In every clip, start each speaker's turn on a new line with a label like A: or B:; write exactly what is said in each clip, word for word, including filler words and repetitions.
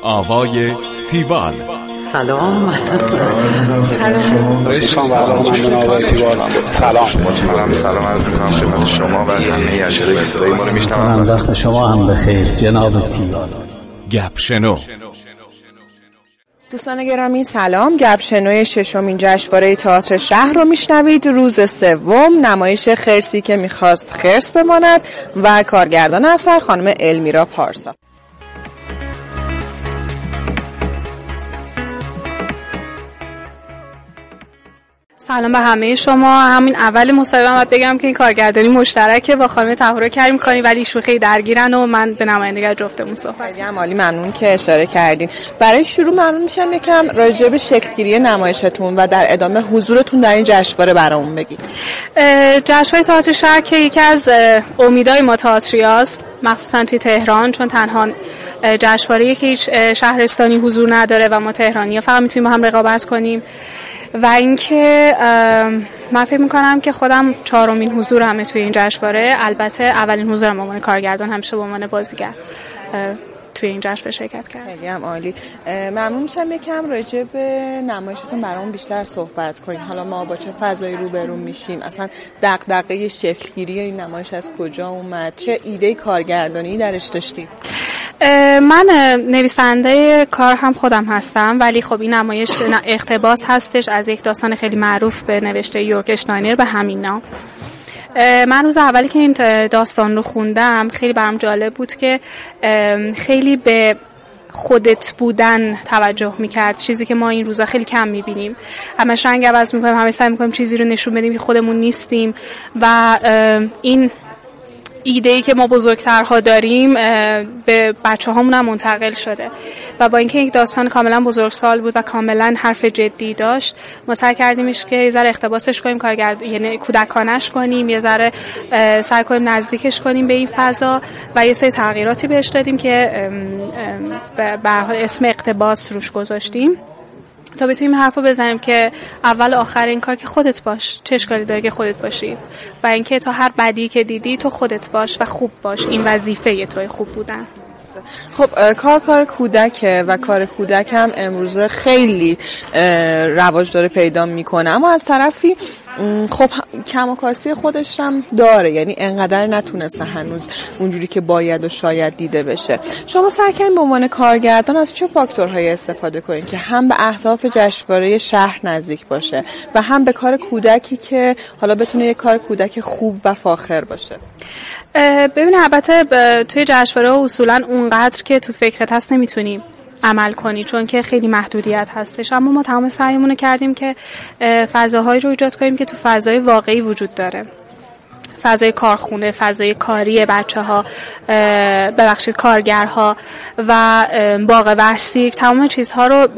A: آوای تیوال.
B: سلام.
C: سلام. سلام.
D: سلام. سلام عرض می‌کنم خدمت شما و همه اجرای صدای ما رو میشنوم.
B: وقت شما هم بخیر جناب تیوال.
A: گپ شنو.
E: دوستان گرامی سلام. گپ شنوی ششمین جشنواره تئاتر شهر رو میشنوید. روز سوم نمایش خرسی که میخواست خرس بماند و کارگردان اثر خانم المیرا پارسا.
F: سلام به همه شما. همین اول مصاحبه باید بگم که این کارگردانی مشترکه با خانم طاهره کریم خانی، ولی ایشون خیلی درگیرن و من به نمایندگی جفتمون صحبت
E: خیلی عالی، ممنون که اشاره کردین. برای شروع ممنون میشم یکم راجع به شکلگیری نمایشتون و در ادامه حضورتون در این جشنواره برامون بگید.
F: جشنواره تئاتر شهر که یکی از امیدهای ما تئاتریاست، مخصوصا توی تهران، چون تنها جشنواره‌ای که هیچ شهرستانی حضور نداره و ما تهرانی‌ها فقط میتونیم با هم رقابت کنیم. و اینکه من فکر میکنم که خودم چهارمین حضورمه توی این جشنواره، البته اولین حضورم به عنوان کارگردان، همیشه به عنوان بازیگر توی این جشنواره شرکت کردم.
E: خیلی هم عالی. ممنون میشم یکم راجع به نمایشتون برامون بیشتر صحبت کنین. حالا ما با چه فضایی روبرو میشیم؟ اصلا دغدغه شکلگیری این نمایش از کجا اومد؟ چه ایده کارگردانی درش داشتید؟
F: من نویسنده کار هم خودم هستم، ولی خب این نمایش اقتباس هستش از یک داستان خیلی معروف به نوشته یورک اشناینر به همین نام. من روز اولی که این داستان رو خوندم خیلی برام جالب بود که خیلی به خودت بودن توجه میکرد، چیزی که ما این روزا خیلی کم میبینیم. همش رنگ عوض میکنیم، همش سعی میکنیم چیزی رو نشون بدیم که خودمون نیستیم و این ایده‌ای که ما بزرگترها داریم به بچه‌هامون هم منتقل شده و با اینکه یک داستان کاملا بزرگسال بود و کاملا حرف جدی داشت، ما سعی کردیمش که یه ذره اقتباسش کنیم، کارگرد یعنی کودکانش کنیم، یه ذره سعی کنیم نزدیکش کنیم به این فضا و یه سری تغییراتی بهش دادیم که به هر حال اسم اقتباس روش گذاشتیم تا بتونیم حرفو بزنیم که اول آخر این کار که خودت باش، چه اشکالی داره که خودت باشی و اینکه تو هر بدی که دیدی تو خودت باش و خوب باش، این وظیفه توی خوب بودن.
E: خب کار کار کودکه و کار کودک هم امروزه خیلی رواج داره پیدا میکنه، اما از طرفی خب کم و کاستی خودش هم داره، یعنی انقدر نتونسته هنوز اونجوری که باید و شاید دیده بشه. شما سعی کنید به عنوان کارگردان از چه فاکتورهایی استفاده کنید که هم به اهداف جشنواره شهر نزدیک باشه و هم به کار کودکی که حالا بتونه یک کار کودک خوب و فاخر باشه؟
F: ببین البته توی جشنواره اصولا اونقدر که تو فکرت هست نمیتونیم عمل کنی، چون که خیلی محدودیت هستش، اما ما تمام سعیمون رو کردیم که فضاهایی رو ایجاد کنیم که تو فضای واقعی وجود داره، فضای کارخونه، فضای کاری بچه‌ها، ببخشید کارگرها و باغ وحشی، تمام چیزها رو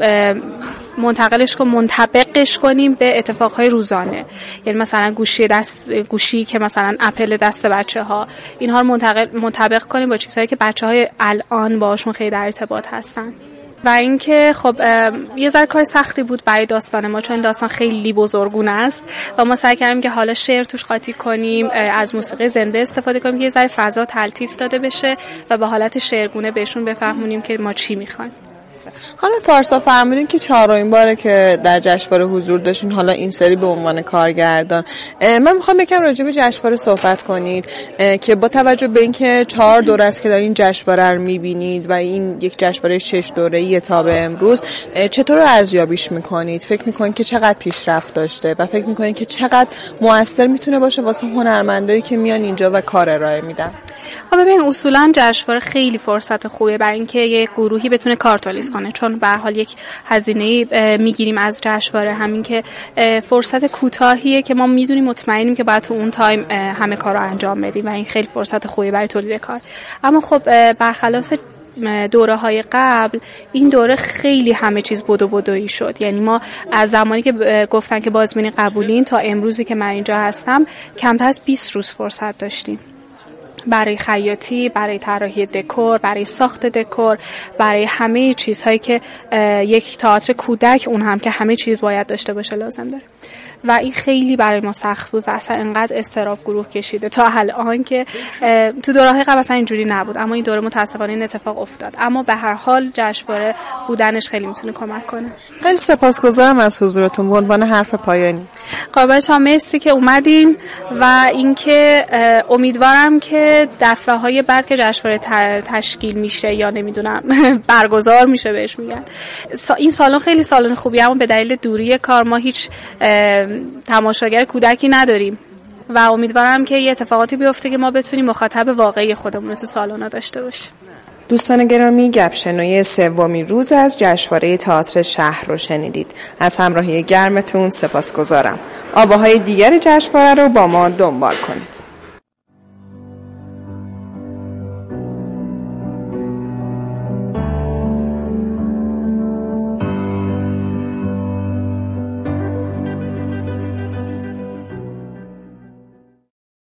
F: منتقلش کنیم، منطبقش کنیم به اتفاقهای روزانه. یعنی مثلا گوشی دست گوشی که مثلا اپل دست بچه‌ها، اینها رو منتقل منطبق کنیم با چیزهایی که بچه‌های الان باهاشون خیلی در ارتباط هستن. و اینکه خب یه ذره کار سختی بود برای داستان ما، چون این داستان خیلی بزرگونه است و ما سعی کردیم که حالا شعر توش قاطی کنیم، از موسیقی زنده استفاده کنیم که یه ذره فضا تلطیف داده بشه و به حالت شعرگونه بهشون بفهمونیم که ما چی میخوایم.
E: خانم پارسا فرمودین که چهارمین باره که در جشنواره حضور داشتین، حالا این سری به عنوان کارگردان. من میخوام یکم راجع به جشنواره صحبت کنید که با توجه به اینکه چهار دوره است که دارین جشنواره رو میبینید و این یک جشنواره شش دوره‌ای تا به امروز، چطور ارزیابیش میکنید؟ فکر میکنید که چقدر پیشرفت داشته و فکر میکنید که چقدر موثر میتونه باشه واسه هنرمندایی که میان اینجا و کار ارائه میدن؟
F: ببین اصولا جشنواره خیلی فرصت خوبه برای اینکه یک گروهی بتونه کار تولید کنه، چون به هر حال یک هزینه‌ای میگیریم از جشنواره، همین که فرصت کوتاهیه که ما میدونیم مطمئنیم که باید تو اون تایم همه کارو انجام بدیم و این خیلی فرصت خوبی برای تولید کار. اما خب برخلاف دوره های قبل این دوره خیلی همه چیز بدو بدویی شد، یعنی ما از زمانی که گفتن که بازبینی قبولین تا امروزی که من اینجا هستم کمتر از بیست روز فرصت داشتیم برای خیاطی، برای طراحی دکور، برای ساخت دکور، برای همه چیزهایی که یک تئاتر کودک، اون هم که همه چیز باید داشته باشه، لازم داره. و این خیلی برای ما سخت بود و اصلا انقدر استراب گروه کشیده تا الان که تو دوره‌های قبل اصلا اینجوری نبود، اما این دوره متاسفانه این اتفاق افتاد. اما به هر حال جشنواره بودنش خیلی میتونه کمک کنه.
E: خیلی سپاسگزارم از حضورتون. به عنوان حرف پایانی
F: قربان شما، مرسی که اومدین و اینکه امیدوارم که دفعه‌های بعد که جشنواره تشکیل میشه یا نمیدونم برگزار میشه بهش میگن، این سالن خیلی سالن خوبیه، اما به دلیل دوری کار ما هیچ تماشاگر کودکی نداریم و امیدوارم که یه اتفاقاتی بیفته که ما بتونیم مخاطب واقعی خودمون رو تو سالن‌ها داشته باشیم.
E: دوستان گرامی، گپ شنوی سومین روز از جشنواره تئاتر شهر رو شنیدید. از همراهی گرمتون سپاسگزارم. آواهای دیگر جشنواره رو با ما دنبال کنید.